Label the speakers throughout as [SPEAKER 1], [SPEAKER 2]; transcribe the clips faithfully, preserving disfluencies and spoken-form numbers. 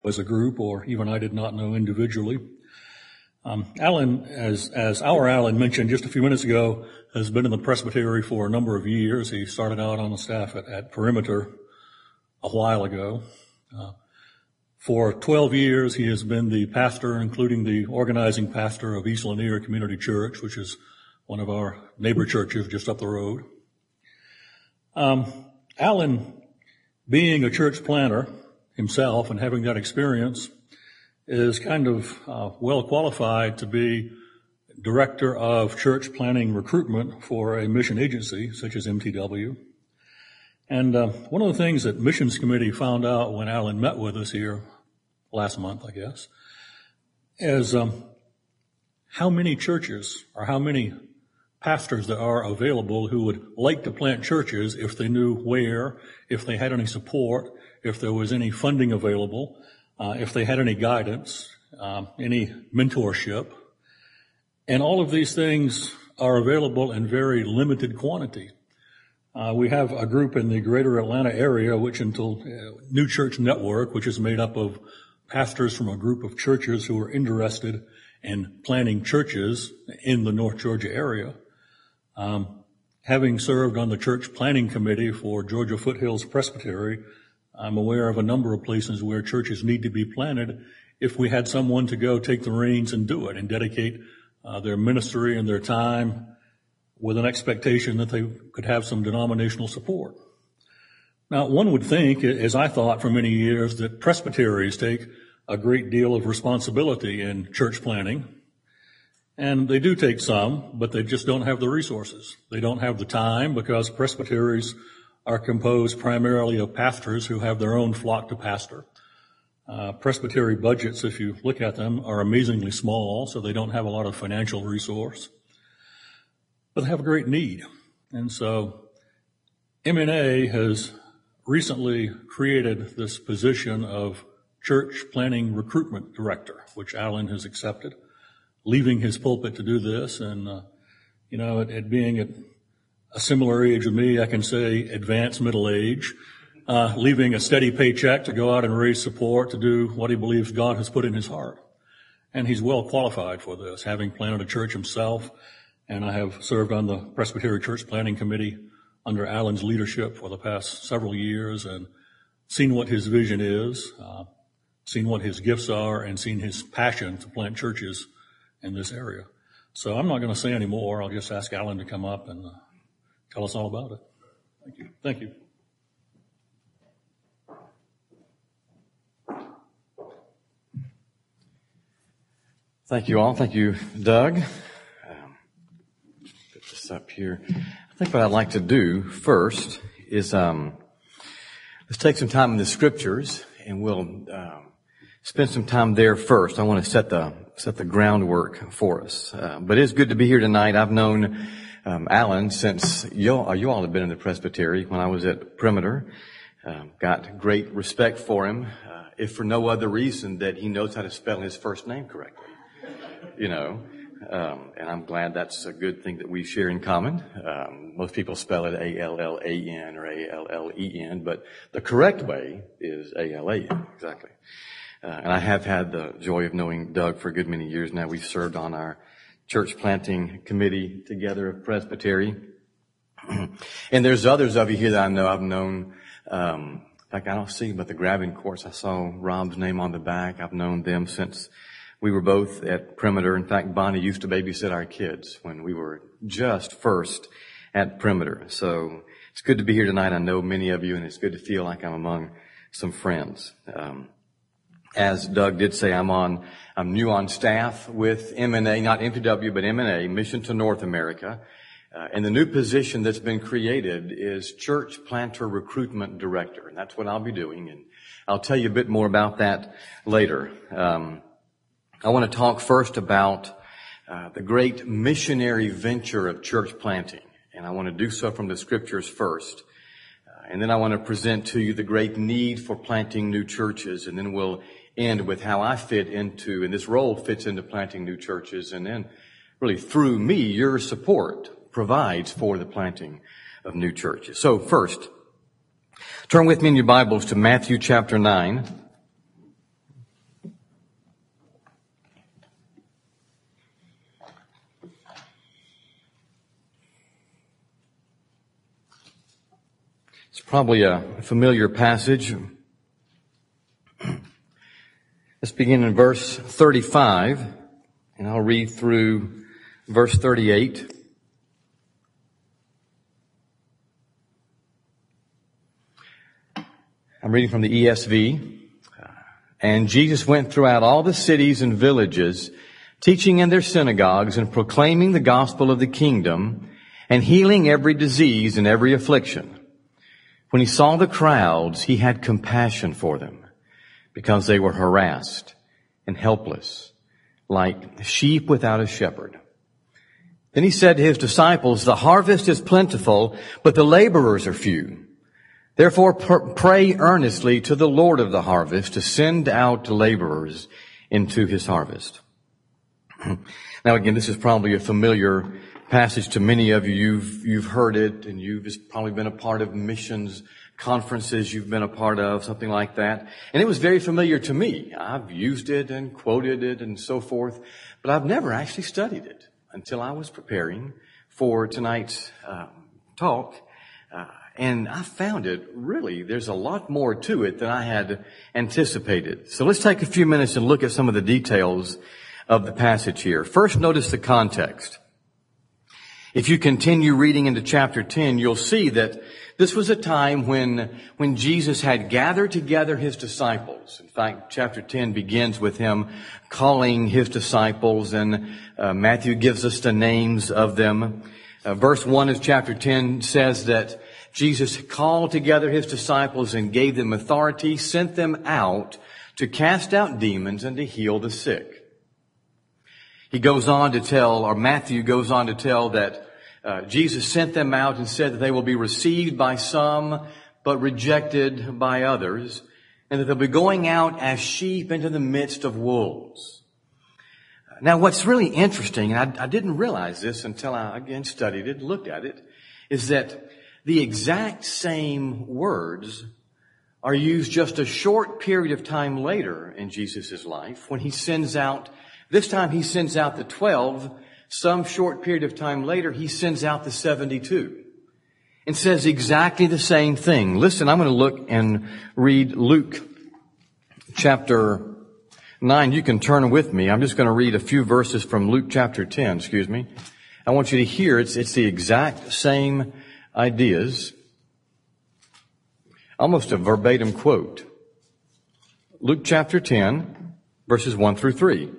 [SPEAKER 1] as a group, or even I did not know individually. Um, Alan, as, as our Alan mentioned just a few minutes ago, has been in the presbytery for a number of years. He started out on the staff at, at Perimeter a while ago. Uh, for twelve years, he has been the pastor, including the organizing pastor of East Lanier Community Church, which is one of our neighbor churches just up the road. Um, Alan, being a church planner himself and having that experience, is kind of uh, well qualified to be director of church planning recruitment for a mission agency such as M T W. And uh, one of the things that Missions Committee found out when Alan met with us here last month, I guess, is um, how many churches or how many pastors there are available who would like to plant churches if they knew where, if they had any support, if there was any funding available, uh, if they had any guidance, um, any mentorship. And all of these things are available in very limited quantity. Uh, we have a group in the greater Atlanta area, which until uh, New Church Network, which is made up of pastors from a group of churches who are interested in planting churches in the North Georgia area. Um, having served on the church planning committee for Georgia Foothills Presbytery, I'm aware of a number of places where churches need to be planted if we had someone to go take the reins and do it and dedicate uh, their ministry and their time with an expectation that they could have some denominational support. Now, one would think, as I thought for many years, that presbyteries take a great deal of responsibility in church planning. And they do take some, but they just don't have the resources. They don't have the time because presbyteries are composed primarily of pastors who have their own flock to pastor. Uh, presbytery budgets, if you look at them, are amazingly small, so they don't have a lot of financial resource. But they have a great need. And so M N A has recently created this position of church planning recruitment director, which Alan has accepted, leaving his pulpit to do this. And, uh, you know, it, it being at a similar age of me, I can say advanced middle age, uh, leaving a steady paycheck to go out and raise support to do what he believes God has put in his heart. And he's well qualified for this, having planted a church himself. And I have served on the Presbytery Church Planning Committee under Alan's leadership for the past several years and seen what his vision is, uh, seen what his gifts are, and seen his passion to plant churches in this area. So I'm not going to say any more. I'll just ask Alan to come up and uh, tell us all about it. Thank you. Thank you.
[SPEAKER 2] Thank you all. Thank you, Doug. Um, put this up here. I think what I'd like to do first is um, let's take some time in the scriptures, and we'll um, spend some time there first. I want to set the set the groundwork for us. Uh, but it's good to be here tonight. I've known um, Alan since you all, you all have been in the presbytery when I was at Perimeter. Um, got great respect for him, uh, if for no other reason that he knows how to spell his first name correctly. You know, um, and I'm glad that's a good thing that we share in common. Um, most people spell it A L L A N or A L L E N, but the correct way is A L A N, exactly. Uh, and I have had the joy of knowing Doug for a good many years now. We've served on our church planting committee together at Presbytery. And there's others of you here that I know I've known. Um, in fact, I don't see, but the grabbing course, I saw Rob's name on the back. I've known them since we were both at Perimeter. In fact, Bonnie used to babysit our kids when we were just first at Perimeter. So it's good to be here tonight. I know many of you, and it's good to feel like I'm among some friends. Um, as Doug did say, I'm on, I'm new on staff with M N A, not M T W, but M N A, Mission to North America. Uh, and the new position that's been created is Church Planter Recruitment Director. And that's what I'll be doing. And I'll tell you a bit more about that later. Um, I want to talk first about uh, the great missionary venture of church planting. And I want to do so from the scriptures first. Uh, and then I want to present to you the great need for planting new churches. And then we'll end with how I fit into, and this role fits into planting new churches. And then really through me, your support provides for the planting of new churches. So first, turn with me in your Bibles to Matthew chapter nine. It's probably a familiar passage. Let's begin in verse thirty-five, and I'll read through verse thirty-eight. I'm reading from the E S V. And Jesus went throughout all the cities and villages, teaching in their synagogues and proclaiming the gospel of the kingdom and healing every disease and every affliction. When he saw the crowds, he had compassion for them because they were harassed and helpless, like sheep without a shepherd. Then he said to his disciples, "The harvest is plentiful, but the laborers are few. Therefore pr- pray earnestly to the Lord of the harvest to send out laborers into his harvest." Now again, this is probably a familiar passage to many of you. You've, you've heard it, and you've probably been a part of missions conferences you've been a part of, something like that. And it was very familiar to me. I've used it and quoted it and so forth, but I've never actually studied it until I was preparing for tonight's uh, talk. Uh, And I found it really, there's a lot more to it than I had anticipated. So let's take a few minutes and look at some of the details of the passage here. First, notice the context. If you continue reading into chapter ten, you'll see that this was a time when, when Jesus had gathered together his disciples. In fact, chapter ten begins with him calling his disciples, and uh, Matthew gives us the names of them. Uh, verse one of chapter ten says that Jesus called together his disciples and gave them authority, sent them out to cast out demons and to heal the sick. He goes on to tell, or Matthew goes on to tell that uh, Jesus sent them out and said that they will be received by some, but rejected by others, and that they'll be going out as sheep into the midst of wolves. Now, what's really interesting, and I, I didn't realize this until I again studied it, looked at it, is that the exact same words are used just a short period of time later in Jesus' life when he sends out, this time he sends out the twelve, some short period of time later he sends out the seventy-two and says exactly the same thing. Listen, I'm going to look and read Luke chapter nine. You can turn with me. I'm just going to read a few verses from Luke chapter ten, excuse me. I want you to hear it's, it's the exact same ideas, almost a verbatim quote. Luke chapter ten, verses one through three.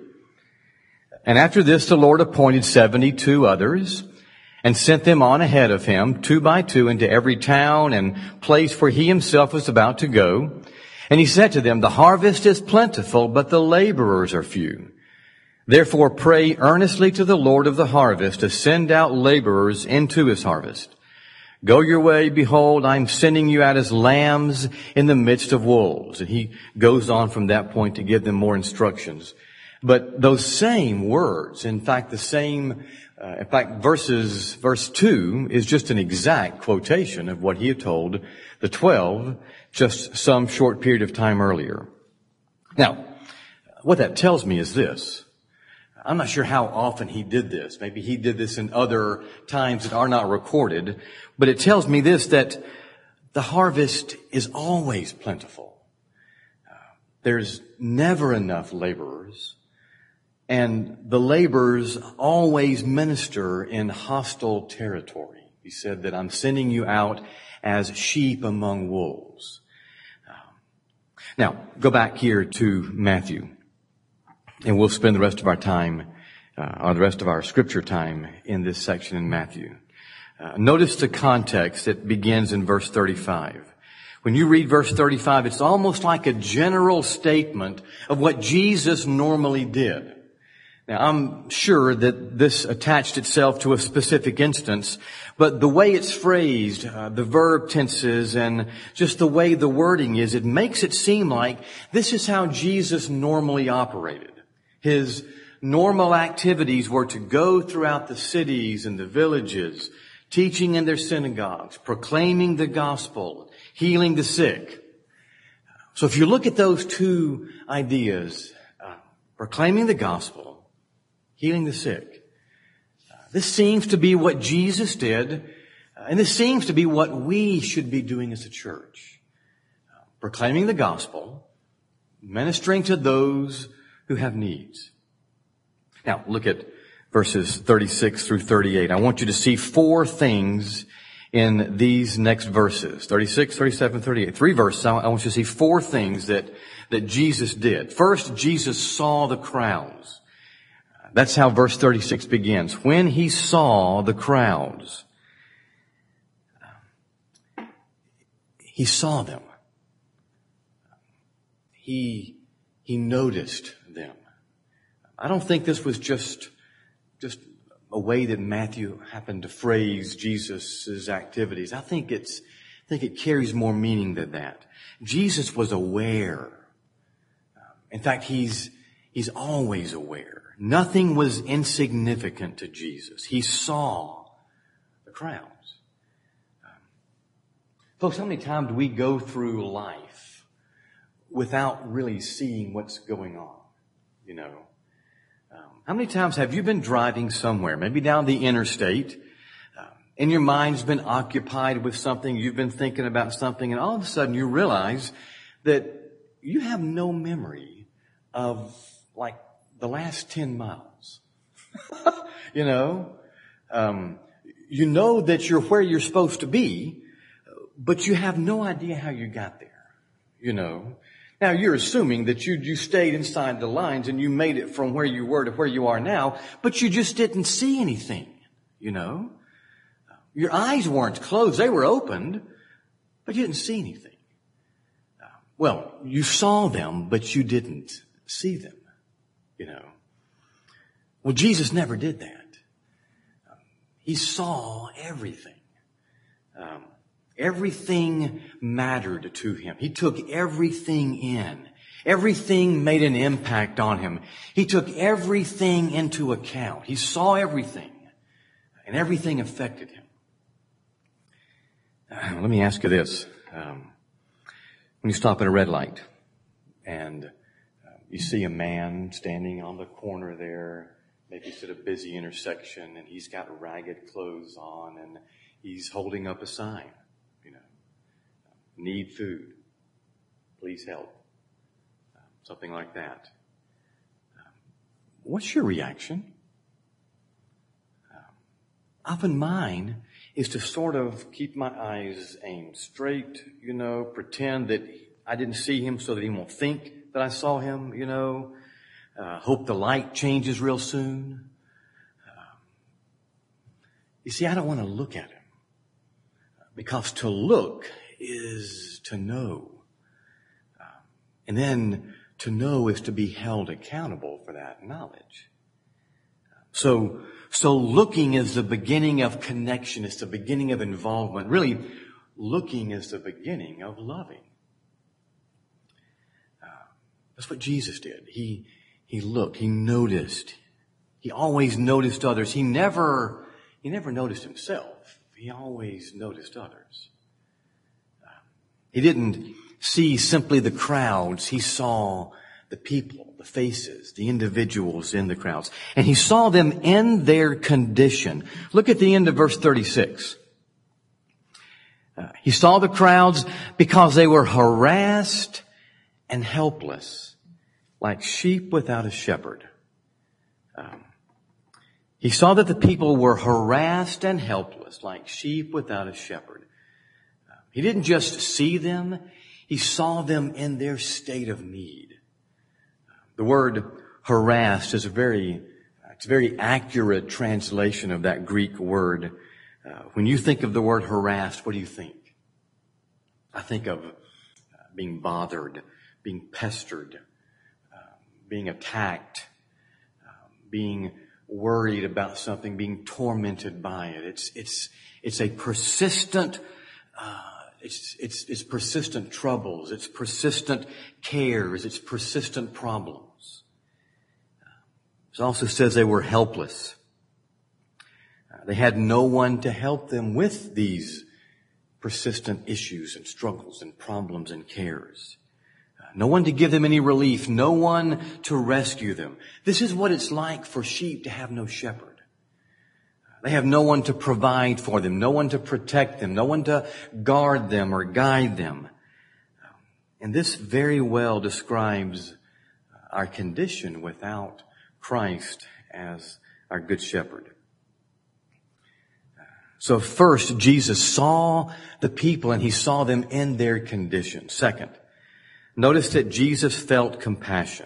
[SPEAKER 2] "And after this the Lord appointed seventy-two others and sent them on ahead of him, two by two, into every town and place where he himself was about to go. And he said to them, 'The harvest is plentiful, but the laborers are few. Therefore pray earnestly to the Lord of the harvest to send out laborers into his harvest. Go your way, behold, I'm sending you out as lambs in the midst of wolves.'" And he goes on from that point to give them more instructions. But those same words, in fact, the same, uh, in fact, verses, verse two is just an exact quotation of what he had told the twelve just some short period of time earlier. Now, what that tells me is this. I'm not sure how often he did this. Maybe he did this in other times that are not recorded. But it tells me this, that the harvest is always plentiful. Uh, there's never enough laborers. And the laborers always minister in hostile territory. He said that I'm sending you out as sheep among wolves. Uh, now, go back here to Matthew. And we'll spend the rest of our time, uh, or the rest of our scripture time in this section in Matthew. Uh, notice the context that begins in verse thirty-five. When you read verse thirty-five, it's almost like a general statement of what Jesus normally did. Now, I'm sure that this attached itself to a specific instance, but the way it's phrased, uh, the verb tenses, and just the way the wording is, it makes it seem like this is how Jesus normally operated. His normal activities were to go throughout the cities and the villages, teaching in their synagogues, proclaiming the gospel, healing the sick. So if you look at those two ideas, uh, proclaiming the gospel, healing the sick, uh, this seems to be what Jesus did uh, And this seems to be what we should be doing as a church. Proclaiming the gospel, ministering to those who have needs. Now, look at verses thirty-six through thirty-eight. I want you to see four things in these next verses. thirty-six, thirty-seven, thirty-eight. Three verses. I want you to see four things that, that Jesus did. First, Jesus saw the crowds. That's how verse thirty-six begins. When he saw the crowds, he saw them. He, he noticed them. I don't think this was just, just a way that Matthew happened to phrase Jesus' activities. I think it's, I think it carries more meaning than that. Jesus was aware. In fact, he's, he's always aware. Nothing was insignificant to Jesus. He saw the crowds. Folks, how many times do we go through life without really seeing what's going on? You know, um, how many times have you been driving somewhere, maybe down the interstate, um, and your mind's been occupied with something, you've been thinking about something, and all of a sudden you realize that you have no memory of, like, the last ten miles. You know, um, you know that you're where you're supposed to be, but you have no idea how you got there, you know. Now, you're assuming that you, you stayed inside the lines and you made it from where you were to where you are now, but you just didn't see anything, you know. Your eyes weren't closed. They were opened, but you didn't see anything. Well, you saw them, but you didn't see them, you know. Well, Jesus never did that. He saw everything. Um, Everything mattered to him. He took everything in. Everything made an impact on him. He took everything into account. He saw everything, and everything affected him. Uh, let me ask you this. Um, when you stop at a red light and uh, you see a man standing on the corner there, maybe it's at a busy intersection, and he's got ragged clothes on, and he's holding up a sign. Need food. Please help. Uh, something like that. Um, what's your reaction? Um, often mine is to sort of keep my eyes aimed straight, you know, pretend that I didn't see him so that he won't think that I saw him, you know. Uh, hope the light changes real soon. Um, you see, I don't want to look at him. Because to look is to know. Um, and then to know is to be held accountable for that knowledge. So, so looking is the beginning of connection. It's the beginning of involvement. Really, looking is the beginning of loving. Uh, that's what Jesus did. He, he looked, he noticed. He always noticed others. He never, he never noticed himself. He always noticed others. He didn't see simply the crowds. He saw the people, the faces, the individuals in the crowds. And he saw them in their condition. Look at the end of verse thirty-six. Uh, he saw the crowds because they were harassed and helpless, like sheep without a shepherd. Um, he saw that the people were harassed and helpless, like sheep without a shepherd. He didn't just see them, he saw them in their state of need. The word harassed is a very, it's a very accurate translation of that Greek word. Uh, when you think of the word harassed, what do you think? I think of uh, being bothered, being pestered, uh, being attacked, uh, being worried about something, being tormented by it. It's, it's, it's a persistent, uh, It's, it's, it's persistent troubles. It's persistent cares. It's persistent problems. It also says they were helpless. Uh, they had no one to help them with these persistent issues and struggles and problems and cares. Uh, no one to give them any relief. No one to rescue them. This is what it's like for sheep to have no shepherd. Uh, They have no one to provide for them, no one to protect them, no one to guard them or guide them. And this very well describes our condition without Christ as our good shepherd. So first, Jesus saw the people and he saw them in their condition. Second, notice that Jesus felt compassion.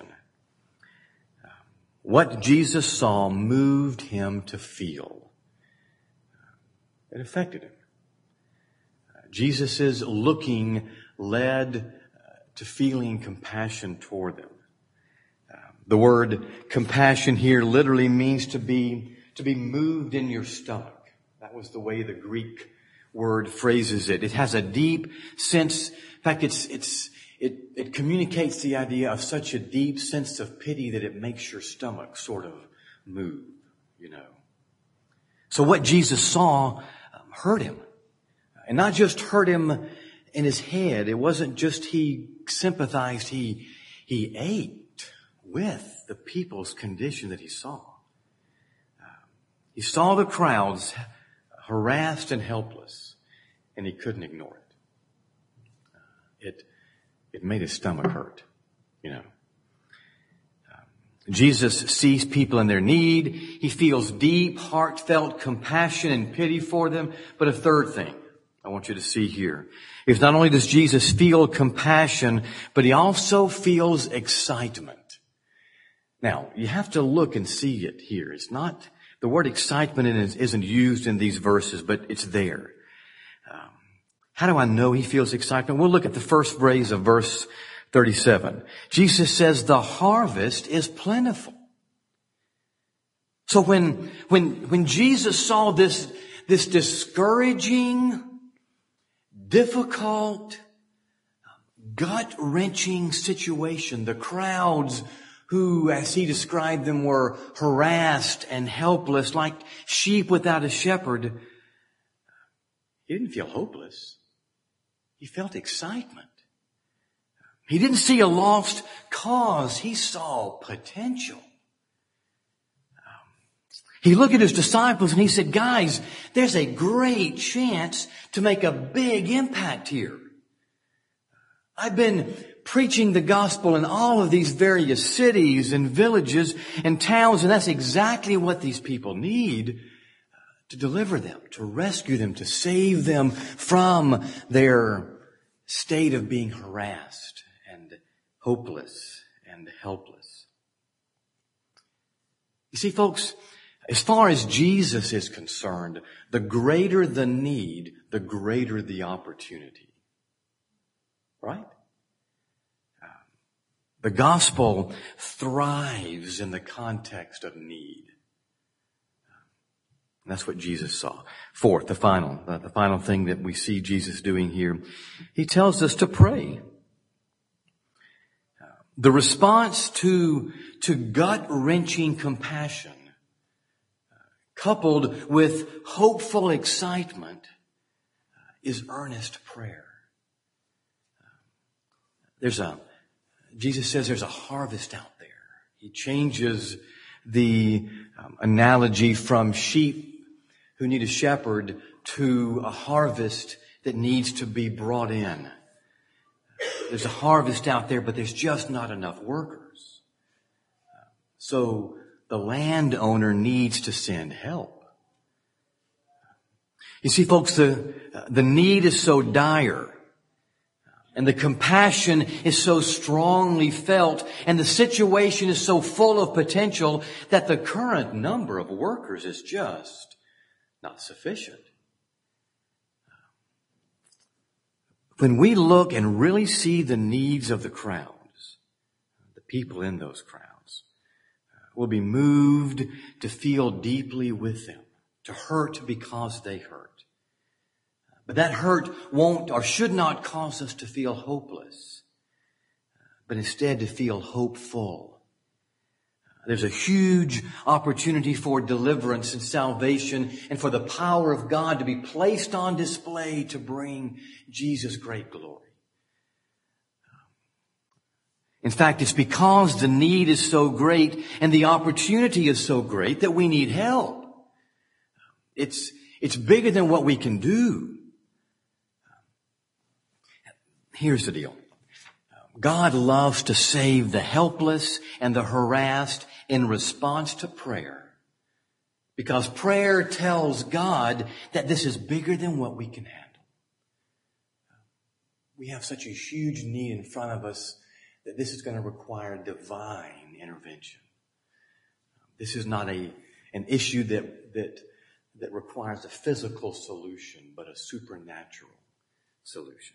[SPEAKER 2] What Jesus saw moved him to feel. It affected him. Jesus' looking led to feeling compassion toward them. The word compassion here literally means to be, to be moved in your stomach. That was the way the Greek word phrases it. It has a deep sense. In fact, it's, it's, it, it communicates the idea of such a deep sense of pity that it makes your stomach sort of move, you know. So what Jesus saw um, hurt him. And not just hurt him in his head. It wasn't just he sympathized. He, he ate with the people's condition that he saw. Uh, he saw the crowds harassed and helpless, and he couldn't ignore it. Uh, it, it made his stomach hurt, you know. Uh, Jesus sees people in their need. He feels deep, heartfelt compassion and pity for them. But a third thing I want you to see here is not only does Jesus feel compassion, but he also feels excitement. Now, you have to look and see it here. It's not, the word excitement isn't used in these verses, but it's there. Um, how do I know he feels excitement? We'll look at the first phrase of verse thirty-seven. Jesus says, the harvest is plentiful. So when, when, when Jesus saw this, this discouraging, difficult, gut-wrenching situation, the crowds who, as he described them, were harassed and helpless like sheep without a shepherd, he didn't feel hopeless. He felt excitement. He didn't see a lost cause. He saw potential. He looked at his disciples and he said, guys, there's a great chance to make a big impact here. I've been preaching the gospel in all of these various cities and villages and towns, and that's exactly what these people need to deliver them, to rescue them, to save them from their state of being harassed and hopeless and helpless. You see, folks, as far as Jesus is concerned, the greater the need, the greater the opportunity. Right? The gospel thrives in the context of need. And that's what Jesus saw. Fourth, the final, uh, the final thing that we see Jesus doing here, he tells us to pray. Uh, the response to, to gut-wrenching compassion, uh, coupled with hopeful excitement, uh, is earnest prayer. Uh, there's a Jesus says there's a harvest out there. He changes the um, analogy from sheep who need a shepherd to a harvest that needs to be brought in. There's a harvest out there, but there's just not enough workers. So the landowner needs to send help. You see, folks, the, the need is so dire. And the compassion is so strongly felt, and the situation is so full of potential that the current number of workers is just not sufficient. When we look and really see the needs of the crowds, the people in those crowds, we'll be moved to feel deeply with them, to hurt because they hurt. But that hurt won't or should not cause us to feel hopeless, but instead to feel hopeful. There's a huge opportunity for deliverance and salvation and for the power of God to be placed on display to bring Jesus great glory. In fact, it's because the need is so great and the opportunity is so great that we need help. It's, it's bigger than what we can do. Here's the deal. God loves to save the helpless and the harassed in response to prayer. Because prayer tells God that this is bigger than what we can handle. We have such a huge need in front of us that this is going to require divine intervention. This is not a an issue that that that requires a physical solution, but a supernatural solution.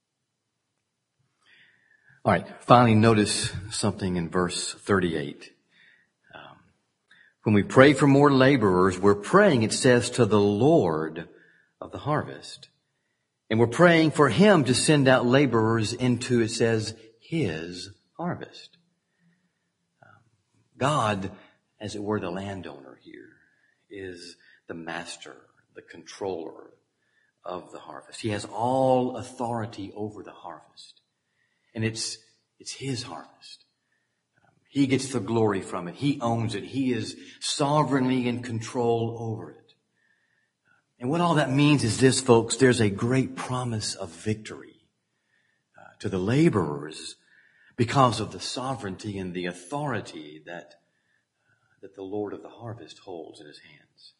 [SPEAKER 2] All right, finally notice something in verse thirty-eight. Um, when we pray for more laborers, we're praying, it says, to the Lord of the harvest. And we're praying for Him to send out laborers into, it says, His harvest. Um, God, as it were, the landowner here, is the master, the controller of the harvest. He has all authority over the harvest. And it's, it's His harvest. Um, he gets the glory from it. He owns it. He is sovereignly in control over it. And what all that means is this, folks, there's a great promise of victory uh, to the laborers because of the sovereignty and the authority that, uh, that the Lord of the harvest holds in His hands.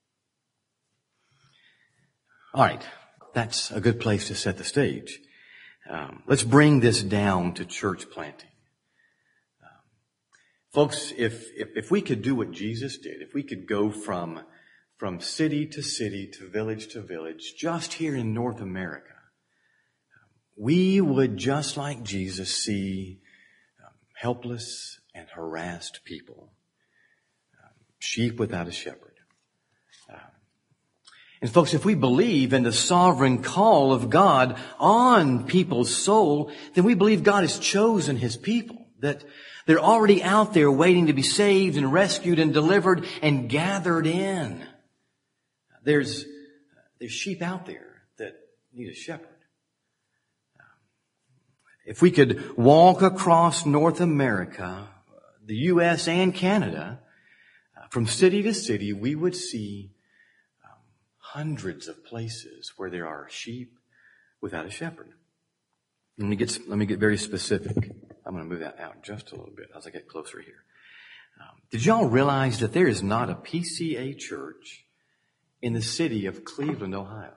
[SPEAKER 2] All right, that's a good place to set the stage. Um, let's bring this down to church planting. Um, folks, if, if if we could do what Jesus did, if we could go from from city to city to village to village, just here in North America, we would, just like Jesus, see um, helpless and harassed people, um, sheep without a shepherd. Um, and folks, if we believe in the sovereign call of God on people's soul, then we believe God has chosen His people, that they're already out there waiting to be saved and rescued and delivered and gathered in. There's, there's sheep out there that need a shepherd. If we could walk across North America, the U S and Canada, from city to city, we would see um, hundreds of places where there are sheep without a shepherd. Let me get, let me get very specific. I'm going to move that out just a little bit as I get closer here. Um, did y'all realize that there is not a P C A church in the city of Cleveland, Ohio?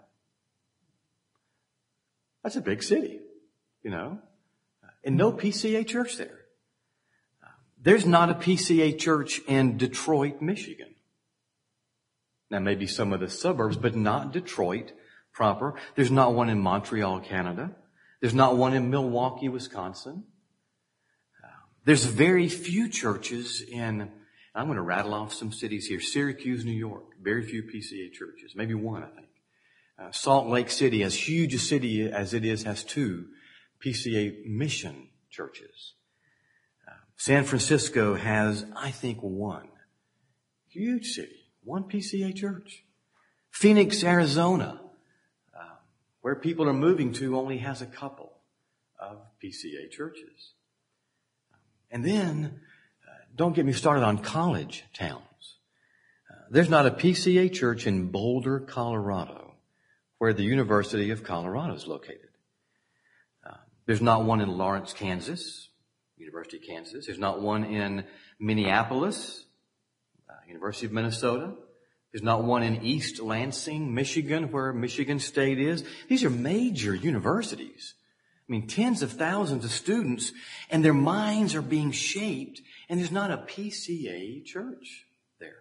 [SPEAKER 2] That's a big city, you know, and no P C A church there. There's not a P C A church in Detroit, Michigan. Now, maybe some of the suburbs, but not Detroit proper. There's not one in Montreal, Canada. There's not one in Milwaukee, Wisconsin. There's very few churches in, I'm going to rattle off some cities here. Syracuse, New York. Very few P C A churches. Maybe one, I think. Uh, Salt Lake City, as huge a city as it is, has two P C A mission churches. Uh, San Francisco has, I think, one. Huge city. One P C A church. Phoenix, Arizona, uh, where people are moving to, only has a couple of P C A churches. And then, don't get me started on college towns. Uh, there's not a P C A church in Boulder, Colorado, where the University of Colorado is located. Uh, there's not one in Lawrence, Kansas, University of Kansas. There's not one in Minneapolis, uh, University of Minnesota. There's not one in East Lansing, Michigan, where Michigan State is. These are major universities. I mean, tens of thousands of students, and their minds are being shaped, and there's not a P C A church there.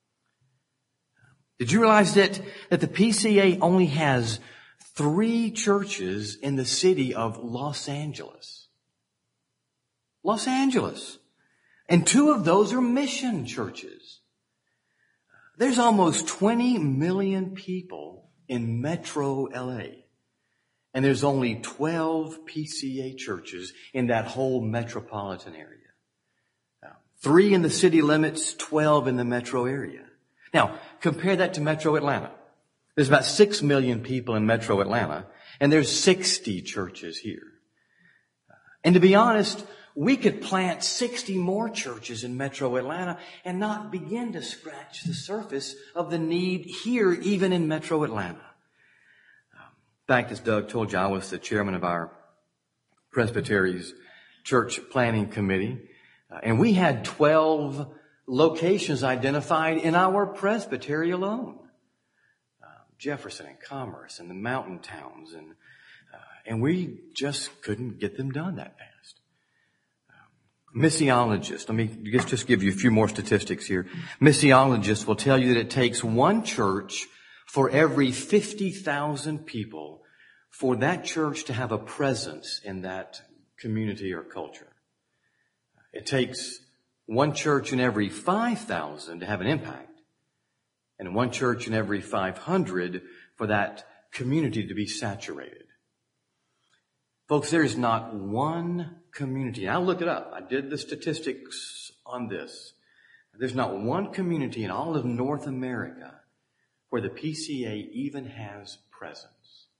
[SPEAKER 2] Did you realize that, that the P C A only has three churches in the city of Los Angeles? Los Angeles. And two of those are mission churches. There's almost twenty million people in Metro L A. And there's only twelve P C A churches in that whole metropolitan area. Now, three in the city limits, twelve in the metro area. Now, compare that to Metro Atlanta. There's about six million people in Metro Atlanta, and there's sixty churches here. And to be honest, we could plant sixty more churches in Metro Atlanta and not begin to scratch the surface of the need here, even in Metro Atlanta. In fact, as Doug told you, I was the chairman of our Presbytery's church planning committee, uh, and we had twelve locations identified in our presbytery alone. Uh, Jefferson and Commerce and the mountain towns, and uh, and we just couldn't get them done that fast. Um, missiologists, let me just, just give you a few more statistics here. Missiologists will tell you that it takes one church for every fifty thousand people for that church to have a presence in that community or culture. It takes one church in every five thousand to have an impact, and one church in every five hundred for that community to be saturated. Folks, there is not one community, and I looked it up. I did the statistics on this. There's not one community in all of North America where the P C A even has presence.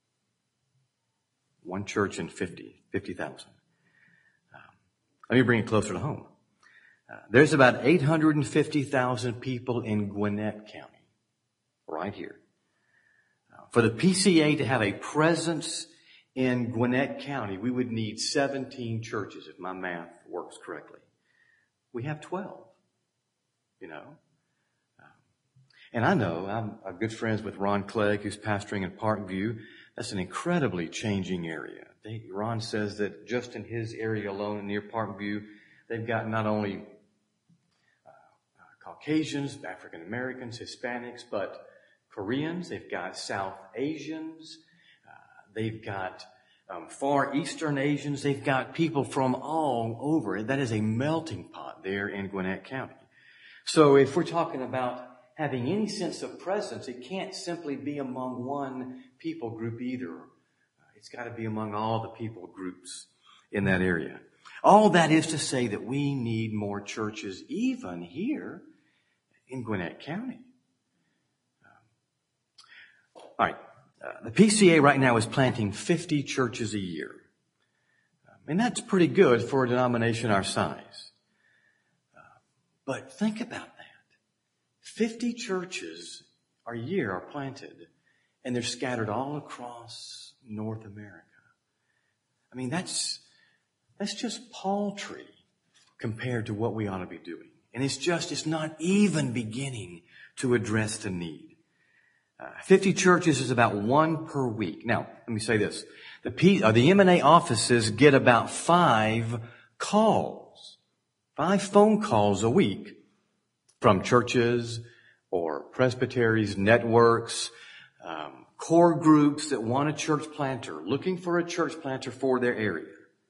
[SPEAKER 2] One church in fifty, fifty thousand. Um, let me bring it closer to home. Uh, there's about eight hundred fifty thousand people in Gwinnett County, right here. Uh, for the P C A to have a presence in Gwinnett County, we would need seventeen churches, if my math works correctly. We have twelve, you know. Um, and I know, I'm, I'm good friends with Ron Clegg, who's pastoring in Parkview. That's an incredibly changing area. They, Ron says that just in his area alone near Parkview, they've got not only uh, Caucasians, African Americans, Hispanics, but Koreans. They've got South Asians. Uh, they've got um, Far Eastern Asians. They've got people from all over. That is a melting pot there in Gwinnett County. So if we're talking about having any sense of presence, it can't simply be among one people group either. It's got to be among all the people groups in that area. All that is to say that we need more churches even here in Gwinnett County. Um, all right. Uh, the P C A right now is planting fifty churches a year. Um, and that's pretty good for a denomination our size. Uh, but think about that. fifty churches a year are planted, and they're scattered all across North America. I mean, that's, that's just paltry compared to what we ought to be doing. And it's just, it's not even beginning to address the need. Uh, fifty churches is about one per week. Now, let me say this. The P, uh, the M and A offices get about five calls, five phone calls a week from churches or presbyteries, networks, um, core groups that want a church planter, looking for a church planter for their area.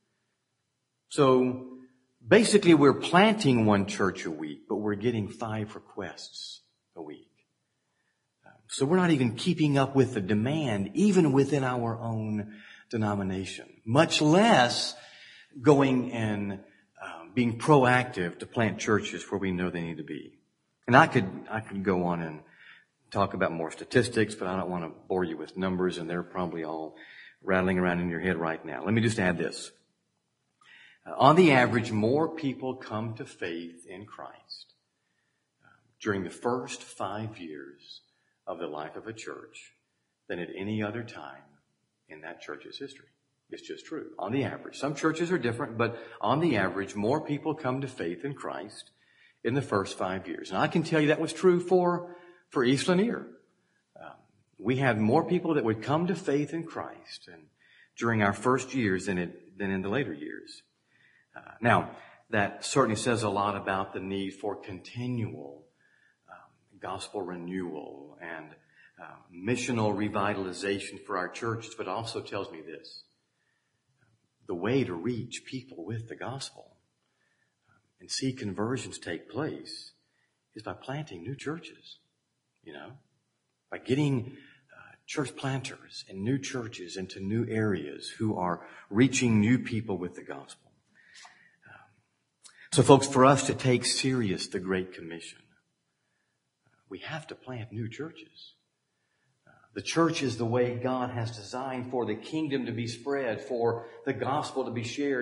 [SPEAKER 2] So basically we're planting one church a week, but we're getting five requests a week. Um, so we're not even keeping up with the demand, even within our own denomination, much less going and um, being proactive to plant churches where we know they need to be. And I could, I could go on and talk about more statistics, but I don't want to bore you with numbers, and they're probably all rattling around in your head right now. Let me just add this. Uh, on the average, more people come to faith in Christ uh, during the first five years of the life of a church than at any other time in that church's history. It's just true. On the average. Some churches are different, but on the average, more people come to faith in Christ in the first five years. And I can tell you that was true for, for East Lanier. Um, we had more people that would come to faith in Christ and during our first years than, it, than in the later years. Uh, now, that certainly says a lot about the need for continual um, gospel renewal and uh, missional revitalization for our churches, but also tells me this. The way to reach people with the gospel and see conversions take place is by planting new churches, you know, by getting uh, church planters and new churches into new areas who are reaching new people with the gospel. Um, so folks, for us to take serious the Great Commission, uh, we have to plant new churches. Uh, the church is the way God has designed for the kingdom to be spread, for the gospel to be shared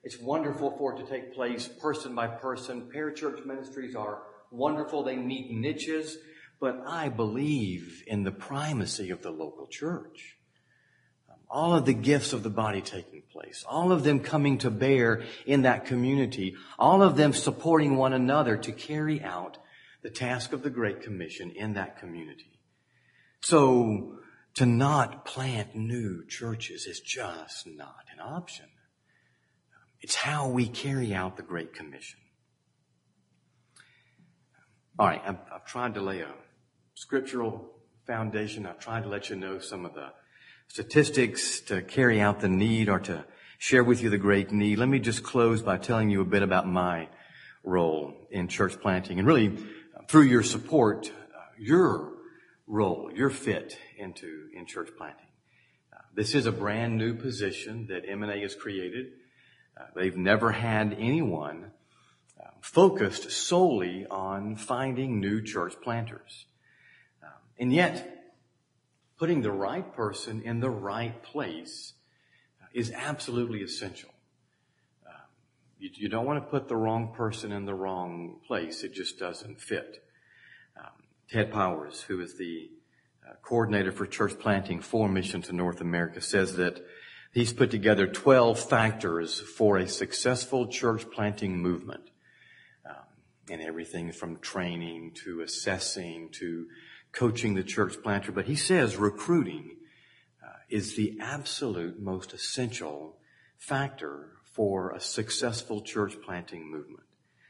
[SPEAKER 2] It's wonderful for it to take place person by person. Parachurch ministries are wonderful. They meet niches. But I believe in the primacy of the local church. All of the gifts of the body taking place, all of them coming to bear in that community, all of them supporting one another to carry out the task of the Great Commission in that community. So to not plant new churches is just not an option. It's how we carry out the Great Commission. All right, I've, I've tried to lay a scriptural foundation. I've tried to let you know some of the statistics to carry out the need or to share with you the great need. Let me just close by telling you a bit about my role in church planting and really through your support, uh, your role, your fit into in church planting. Uh, this is a brand new position that M and A has created. Uh, they've never had anyone uh, focused solely on finding new church planters. Um, and yet, putting the right person in the right place uh, is absolutely essential. Uh, you, you don't want to put the wrong person in the wrong place. It just doesn't fit. Um, Ted Powers, who is the uh, coordinator for church planting for Mission to North America, says that he's put together twelve factors for a successful church planting movement. Um, and everything from training to assessing to coaching the church planter. But he says recruiting uh, is the absolute most essential factor for a successful church planting movement.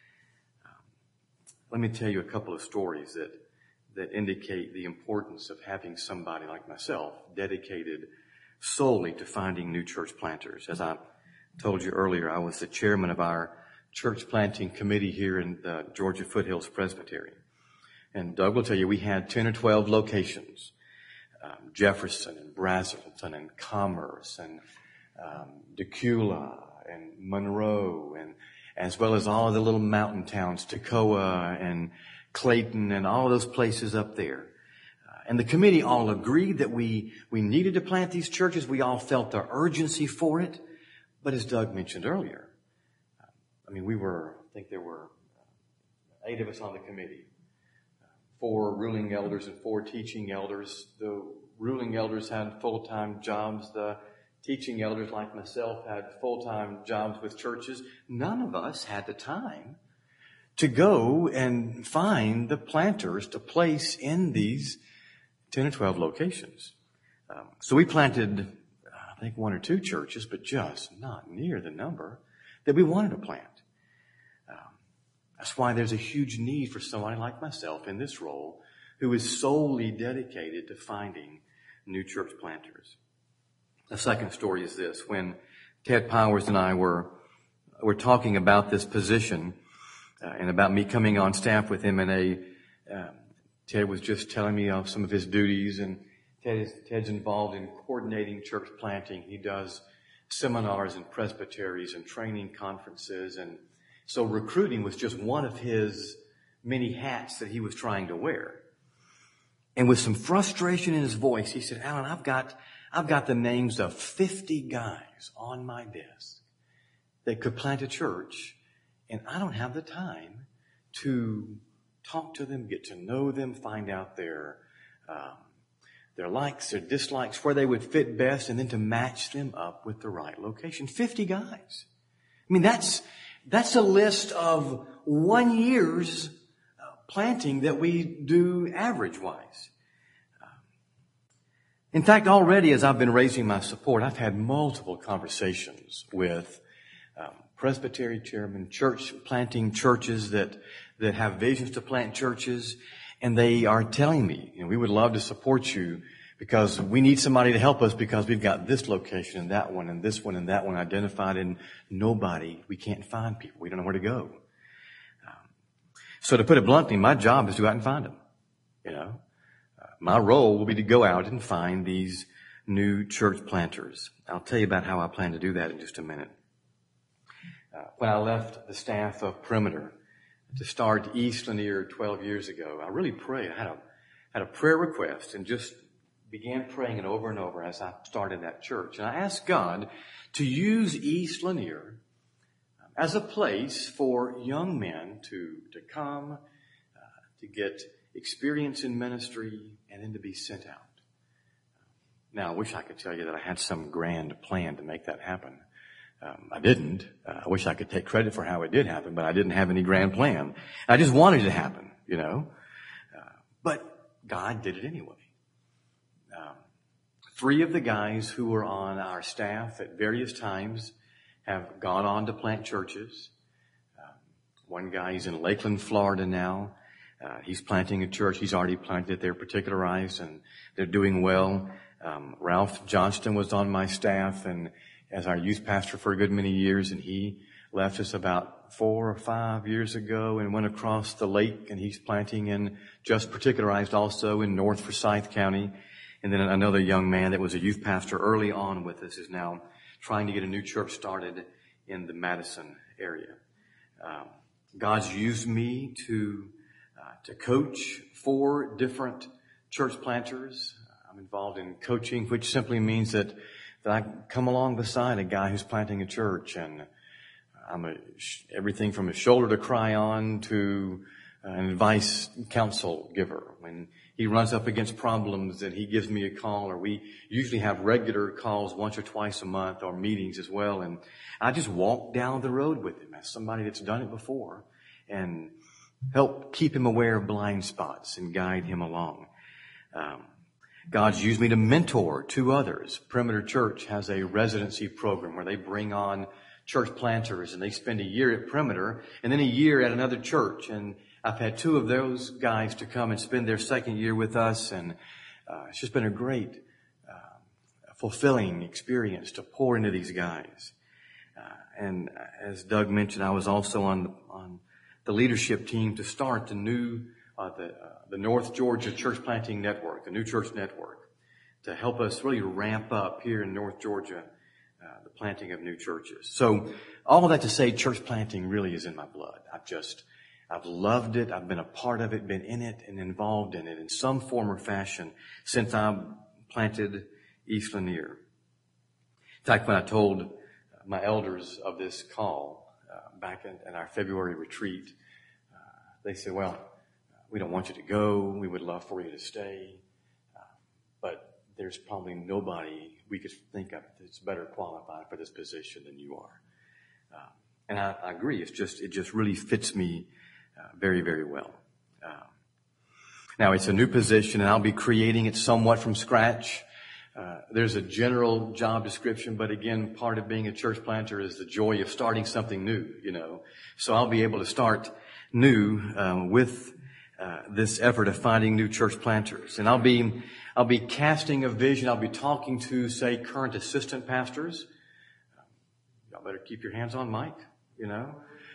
[SPEAKER 2] Um, let me tell you a couple of stories that, that indicate the importance of having somebody like myself dedicated solely to finding new church planters. As I told you earlier, I was the chairman of our church planting committee here in the Georgia Foothills Presbytery. And Doug will tell you, we had ten or twelve locations, um, Jefferson and Brazelton and Commerce and um, Decula and Monroe, and as well as all of the little mountain towns, Toccoa and Clayton and all of those places up there. Uh, and the committee all agreed that we, we needed to plant these churches. We all felt the urgency for it. But as Doug mentioned earlier, uh, I mean, we were, I think there were eight of us on the committee. Four ruling elders and four teaching elders. The ruling elders had full-time jobs. The teaching elders, like myself, had full-time jobs with churches. None of us had the time to go and find the planters to place in these ten or twelve locations. Um, so we planted, I think, one or two churches, but just not near the number that we wanted to plant. That's why there's a huge need for somebody like myself in this role who is solely dedicated to finding new church planters. The second story is this. When Ted Powers and I were, were talking about this position uh, and about me coming on staff with M and A, um, Ted was just telling me of some of his duties, and Ted is, Ted's involved in coordinating church planting. He does seminars and presbyteries and training conferences, and so recruiting was just one of his many hats that he was trying to wear. And with some frustration in his voice, he said, Alan, I've got, I've got the names of fifty guys on my desk that could plant a church, and I don't have the time to talk to them, get to know them, find out their, um, their likes, their dislikes, where they would fit best, and then to match them up with the right location. fifty guys. I mean, that's, That's a list of one year's planting that we do average-wise. In fact, already as I've been raising my support, I've had multiple conversations with um, presbytery chairmen, church planting churches that that have visions to plant churches, and they are telling me, you know, we would love to support you because we need somebody to help us because we've got this location and that one and this one and that one identified, and nobody, we can't find people. We don't know where to go. Um, so to put it bluntly, my job is to go out and find them. You know, uh, my role will be to go out and find these new church planters. I'll tell you about how I plan to do that in just a minute. Uh, when I left the staff of Perimeter to start East Lanier twelve years ago, I really prayed. I had a, had a prayer request and just began praying it over and over as I started that church. And I asked God to use East Lanier as a place for young men to, to come, uh, to get experience in ministry, and then to be sent out. Now, I wish I could tell you that I had some grand plan to make that happen. Um, I didn't. Uh, I wish I could take credit for how it did happen, but I didn't have any grand plan. I just wanted it to happen, you know. Uh, but God did it anyway. Um, three of the guys who were on our staff at various times have gone on to plant churches. Um, one guy is in Lakeland, Florida now. Uh, he's planting a church. He's already planted it there, particularized, and they're doing well. Um, Ralph Johnston was on my staff and as our youth pastor for a good many years, and he left us about four or five years ago and went across the lake, and he's planting in, just particularized also in North Forsyth County. And then another young man that was a youth pastor early on with us is now trying to get a new church started in the Madison area. Um, God's used me to uh, to coach four different church planters. I'm involved in coaching, which simply means that that I come along beside a guy who's planting a church, and I'm a, everything from a shoulder to cry on to an advice counsel giver. When he runs up against problems, and he gives me a call, or we usually have regular calls once or twice a month, or meetings as well, and I just walk down the road with him as somebody that's done it before and help keep him aware of blind spots and guide him along. Um, God's used me to mentor two others. Perimeter Church has a residency program where they bring on church planters, and they spend a year at Perimeter and then a year at another church. And I've had two of those guys to come and spend their second year with us, and uh, it's just been a great, uh, fulfilling experience to pour into these guys. Uh, and as Doug mentioned, I was also on the, on the leadership team to start the new uh, the uh, the North Georgia Church Planting Network, the New Church Network, to help us really ramp up here in North Georgia uh, the planting of new churches. So all of that to say, church planting really is in my blood. I've just, I've loved it. I've been a part of it, been in it and involved in it in some form or fashion since I planted East Lanier. In fact, when I told my elders of this call uh, back in, in our February retreat, uh, they said, well, we don't want you to go. We would love for you to stay. Uh, but there's probably nobody we could think of that's better qualified for this position than you are. Uh, and I, I agree. It's just, it just really fits me uh, very, very well. Uh, now, it's a new position, and I'll be creating it somewhat from scratch. Uh, there's a general job description, but again, part of being a church planter is the joy of starting something new, you know. So I'll be able to start new um, with Uh, this effort of finding new church planters. And I'll be, I'll be casting a vision. I'll be talking to, say, current assistant pastors. Um, y'all better keep your hands on Mike, you know.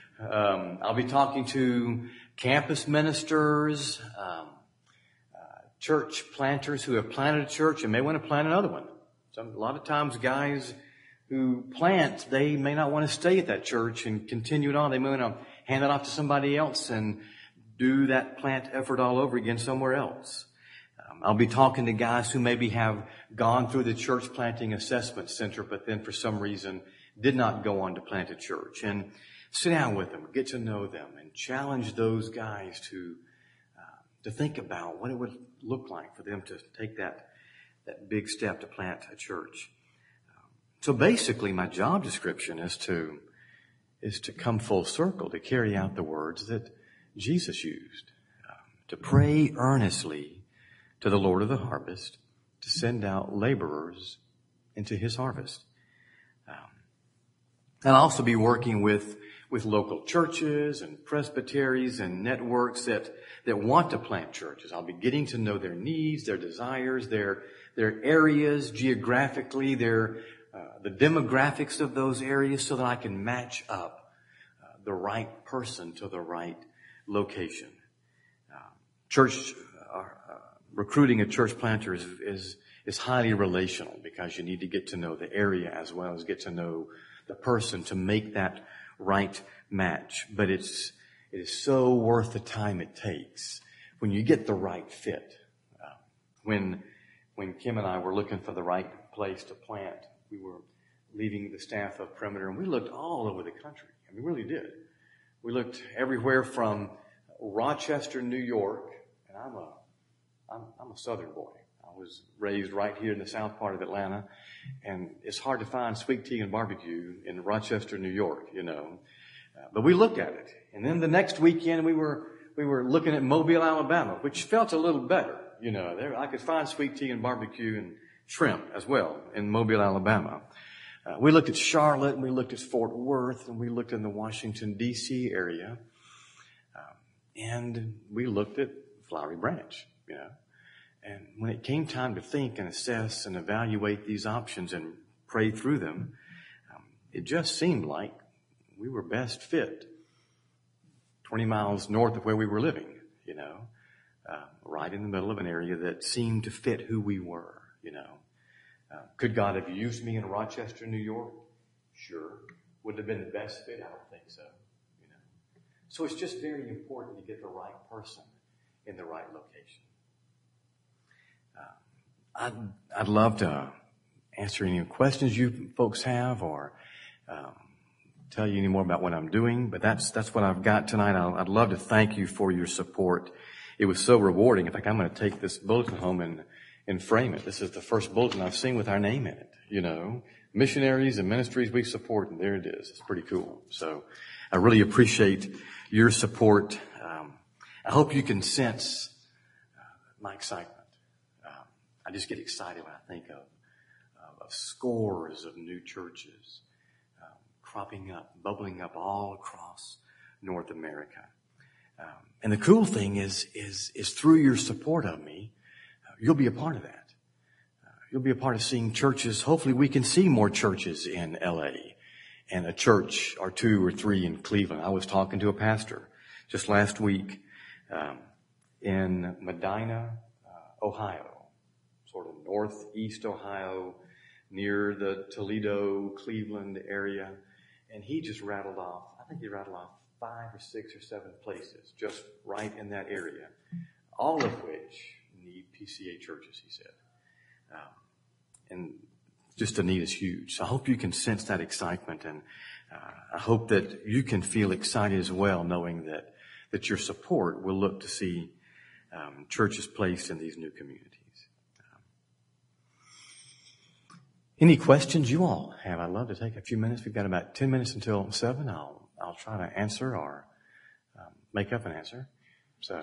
[SPEAKER 2] Um, I'll be talking to campus ministers, um, uh, church planters who have planted a church and may want to plant another one. Some, a lot of times guys who plant, they may not want to stay at that church and continue it on. They may want to hand it off to somebody else and do that plant effort all over again somewhere else. Um, I'll be talking to guys who maybe have gone through the church planting assessment center, but then for some reason did not go on to plant a church. And sit down with them, get to know them, and challenge those guys to uh, to think about what it would look like for them to take that that big step to plant a church. Um, so basically, my job description is to is to come full circle, to carry out the words that Jesus used, um, to pray earnestly to the Lord of the harvest to send out laborers into his harvest. Um, and I'll also be working with, with local churches and presbyteries and networks that, that want to plant churches. I'll be getting to know their needs, their desires, their, their areas geographically, their, uh, the demographics of those areas so that I can match up uh, the right person to the right location. Uh, church uh, uh, recruiting a church planter is, is is highly relational because you need to get to know the area as well as get to know the person to make that right match. But it's it is so worth the time it takes when you get the right fit. Uh, when when Kim and I were looking for the right place to plant, we were leaving the staff of Perimeter, and we looked all over the country. And we really did. We looked everywhere from Rochester, New York, and I'm a, I'm, I'm a Southern boy. I was raised right here in the south part of Atlanta, and it's hard to find sweet tea and barbecue in Rochester, New York, you know. Uh, but we looked at it. And then the next weekend we were, we were looking at Mobile, Alabama, which felt a little better, you know. There, I could find sweet tea and barbecue and shrimp as well in Mobile, Alabama. Uh, we looked at Charlotte, and we looked at Fort Worth, and we looked in the Washington, D C area. Um, and we looked at Flowery Branch, you know. And when it came time to think and assess and evaluate these options and pray through them, um, it just seemed like we were best fit twenty miles north of where we were living, you know, uh, right in the middle of an area that seemed to fit who we were, you know. Uh, could God have used me in Rochester, New York? Sure. Would it have been the best fit? I don't think so, you know. So it's just very important to get the right person in the right location. I'd, I'd love to answer any questions you folks have or um, tell you any more about what I'm doing, but that's that's what I've got tonight. I'll, I'd love to thank you for your support. It was so rewarding. In fact, I'm going to take this bulletin home and, and frame it. This is the first bulletin I've seen with our name in it, you know. Missionaries and ministries we support, and there it is. It's pretty cool. So I really appreciate your support. Um, I hope you can sense uh, my excitement. I just get excited when I think of, uh, of scores of new churches um, cropping up, bubbling up all across North America. Um, and the cool thing is, is, is through your support of me, uh, you'll be a part of that. Uh, you'll be a part of seeing churches. Hopefully we can see more churches in L A and a church or two or three in Cleveland. I was talking to a pastor just last week um, in Medina, uh, Ohio. Sort of northeast Ohio, near the Toledo, Cleveland area. And he just rattled off, I think he rattled off five or six or seven places just right in that area, all of which need P C A churches, he said. Um, and just the need is huge. So I hope you can sense that excitement, and uh, I hope that you can feel excited as well, knowing that, that your support will look to see um, churches placed in these new communities. Any questions you all have? I'd love to take a few minutes. We've got about ten minutes until seven. I'll I'll try to answer or um, make up an answer. So,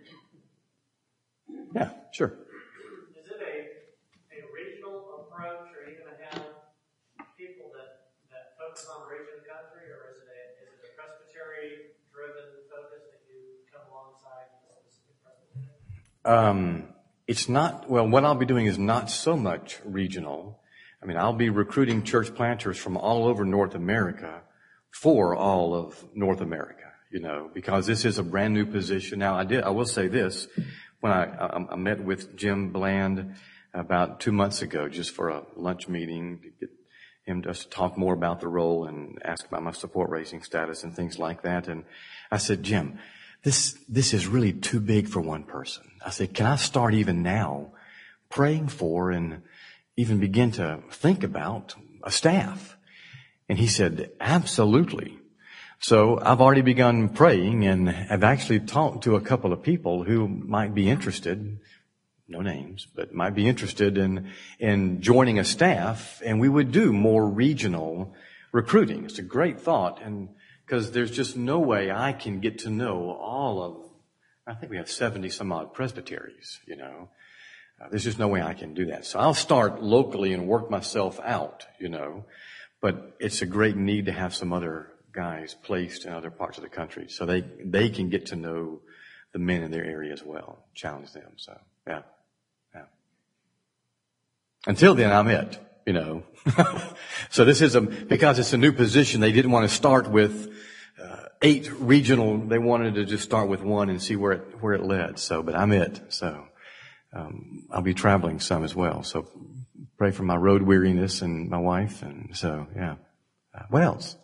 [SPEAKER 2] yeah, sure.
[SPEAKER 3] Is it a, a regional approach, or are you going to have people that, that focus on the region of the country, or is it a, is it a Presbytery-driven focus that you come alongside the specific Presbytery?
[SPEAKER 2] Um, it's not, well, what I'll be doing is not so much regional. I mean, I'll be recruiting church planters from all over North America for all of North America, you know, because this is a brand new position. Now, I did, I will say this, when I, I, I met with Jim Bland about two months ago, just for a lunch meeting to get him just to talk more about the role and ask about my support raising status and things like that. And I said, Jim, this, this is really too big for one person. I said, can I start even now praying for and even begin to think about a staff? And he said, absolutely. So I've already begun praying and have actually talked to a couple of people who might be interested, no names, but might be interested in, in joining a staff, and we would do more regional recruiting. It's a great thought, and because there's just no way I can get to know all of, I think we have seventy some odd presbyteries, you know. Uh, there's just no way I can do that. So I'll start locally and work myself out, you know. But it's a great need to have some other guys placed in other parts of the country so they they can get to know the men in their area as well, challenge them. So, yeah. yeah. Until then, I'm it, you know. So this is a, because it's a new position, they didn't want to start with uh, eight regional. They wanted to just start with one and see where it, where it led. So, but I'm it. So. Um, I'll be traveling some as well, so pray for my road weariness and my wife, and so, yeah. Uh, what else?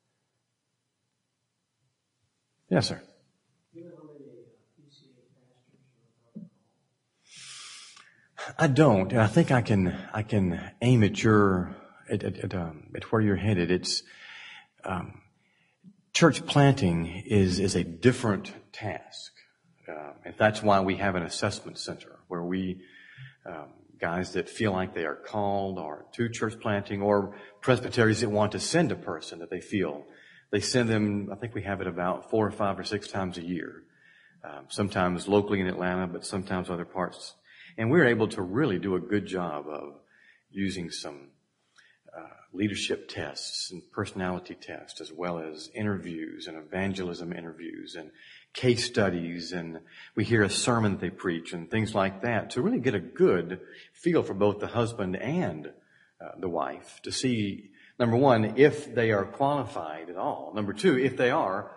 [SPEAKER 2] Yes, sir.
[SPEAKER 3] Do you know how many P C A pastors are?
[SPEAKER 2] I don't, and I think I can, I can aim at your, at, at, at, um, at where you're headed. It's, um, church planting is, is a different task. Uh, and that's why we have an assessment center where we, um, guys that feel like they are called or to church planting, or presbyteries that want to send a person that they feel. They send them, I think we have it about four or five or six times a year. Um, sometimes locally in Atlanta, but sometimes other parts. And we're able to really do a good job of using some uh, leadership tests and personality tests, as well as interviews and evangelism interviews and case studies, and we hear a sermon that they preach and things like that to really get a good feel for both the husband and uh, the wife to see, number one, if they are qualified at all. Number two, if they are,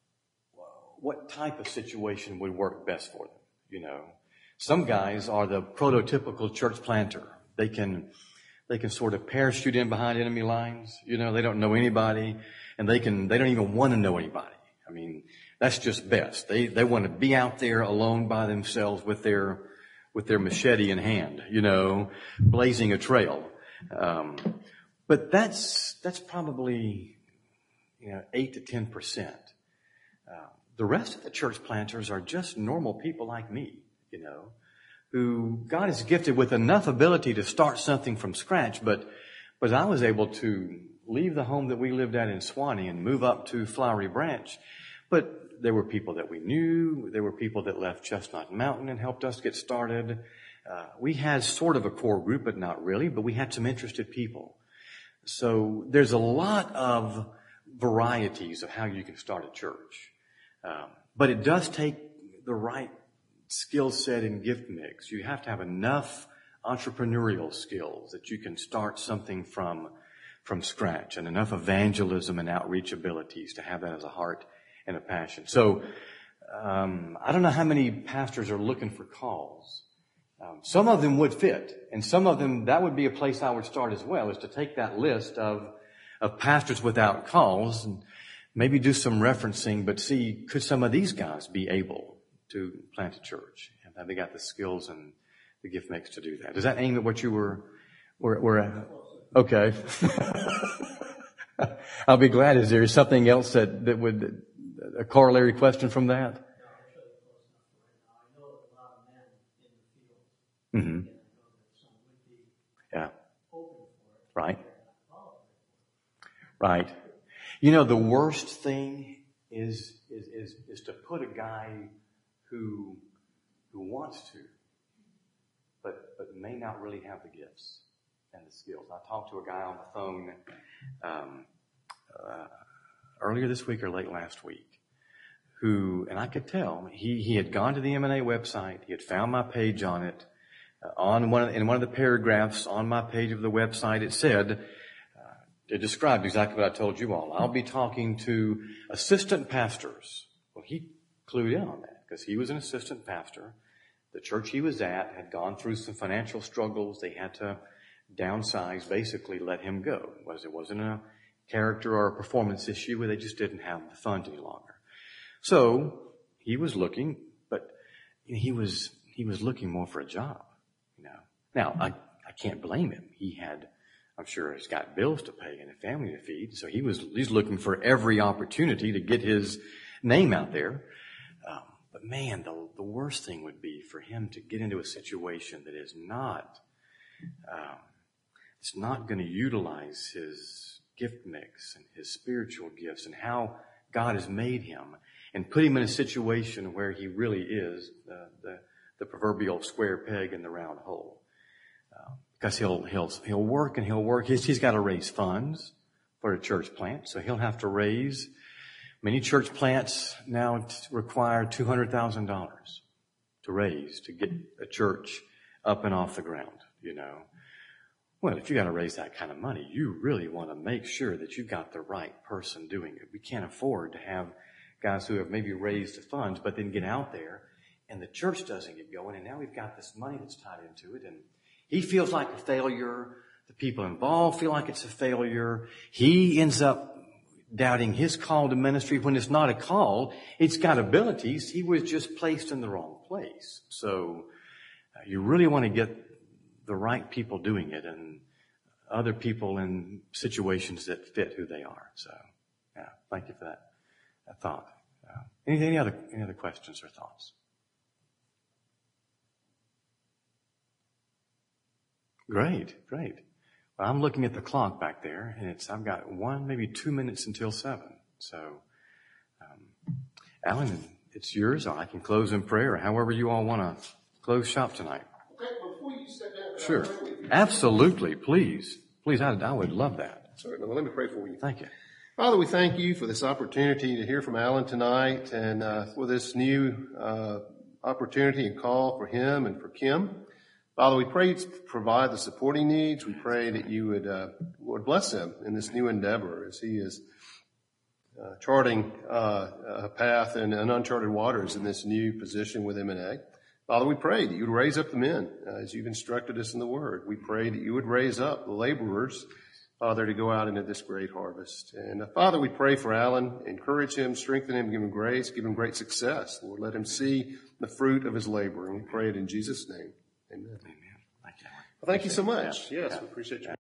[SPEAKER 2] what type of situation would work best for them, you know. Some guys are the prototypical church planter. They can, they can sort of parachute in behind enemy lines. You know, they don't know anybody, and they can, they don't even want to know anybody. I mean, that's just best. They, they want to be out there alone by themselves with their, with their machete in hand, you know, blazing a trail. Um, but that's, that's probably, you know, eight to ten percent. Uh, the rest of the church planters are just normal people like me, you know, who God has gifted with enough ability to start something from scratch. But, but I was able to leave the home that we lived at in Swanee and move up to Flowery Branch. But there were people that we knew. There were people that left Chestnut Mountain and helped us get started. Uh, we had sort of a core group, but not really. But we had some interested people. So there's a lot of varieties of how you can start a church. Um, but it does take the right skill set and gift mix. You have to have enough entrepreneurial skills that you can start something from, from scratch, and enough evangelism and outreach abilities to have that as a heart and a passion. So, um, I don't know how many pastors are looking for calls. Um, some of them would fit, and some of them, that would be a place I would start as well, is to take that list of, of pastors without calls and maybe do some referencing, but see, could some of these guys be able to plant a church? And have they got the skills and the gift mix to do that? Does that aim at what you were, were, were at? Okay. I'll be glad. Is there something else that, that would, a corollary question from that? Mm-hmm. Yeah. Right. Right. You know, the worst thing is, is, is, is to put a guy who, who wants to, but, but may not really have the gifts and the skills. I talked to a guy on the phone, um, uh, earlier this week or late last week, who, and I could tell, he, he had gone to the M and A website, he had found my page on it. Uh, on one of, in one of the paragraphs on my page of the website, it said, uh, it described exactly what I told you all. I'll be talking to assistant pastors. Well, he clued in on that because he was an assistant pastor. The church he was at had gone through some financial struggles. They had to downsize, basically let him go. It was, it wasn't a character or a performance issue where they just didn't have the funds any longer. So he was looking, but he was, he was looking more for a job, you know. Now, I, I can't blame him. He had, I'm sure he's got bills to pay and a family to feed. So he was, he's looking for every opportunity to get his name out there. Um, but man, the, the worst thing would be for him to get into a situation that is not, um, it's not going to utilize his gift mix and his spiritual gifts and how God has made him, and put him in a situation where he really is the, the, the proverbial square peg in the round hole. Uh, because he'll, he'll, he'll work and he'll work. He's, he's got to raise funds for a church plant. So he'll have to raise, many church plants now require two hundred thousand dollars to raise to get a church up and off the ground, you know. Well, if you got to raise that kind of money, you really want to make sure that you've got the right person doing it. We can't afford to have guys who have maybe raised the funds, but then get out there and the church doesn't get going. And now we've got this money that's tied into it. And he feels like a failure. The people involved feel like it's a failure. He ends up doubting his call to ministry when it's not a call. It's got abilities. He was just placed in the wrong place. So uh, you really want to get the right people doing it and other people in situations that fit who they are. So, yeah, thank you for that. a thought. Uh, any, any other any other questions or thoughts? Great, great. Well, I'm looking at the clock back there, and it's I've got one, maybe two minutes until seven. So, um, Alan, it's yours. Or I can close in prayer, or however you all want to close shop tonight.
[SPEAKER 4] Okay, before you step down,
[SPEAKER 2] Sure. Absolutely. Please. Please, I, I would love that.
[SPEAKER 4] Certainly. Well, let me pray for you.
[SPEAKER 2] Thank you.
[SPEAKER 4] Father, we thank you for this opportunity to hear from Alan tonight and uh, for this new uh, opportunity and call for him and for Kim. Father, we pray to provide the supporting needs. We pray that you would, uh, Lord, bless him in this new endeavor as he is uh, charting uh, a path in, in uncharted waters in this new position with M and A. Father, we pray that you would raise up the men uh, as you've instructed us in the Word. We pray that you would raise up the laborers, Father, to go out into this great harvest. And uh, Father, we pray for Alan. Encourage him, strengthen him, give him grace, give him great success. Lord, let him see the fruit of his labor. And we pray it in Jesus' name. Amen.
[SPEAKER 2] Amen. Thank you.
[SPEAKER 4] Well, thank you so much. Yes, we appreciate you.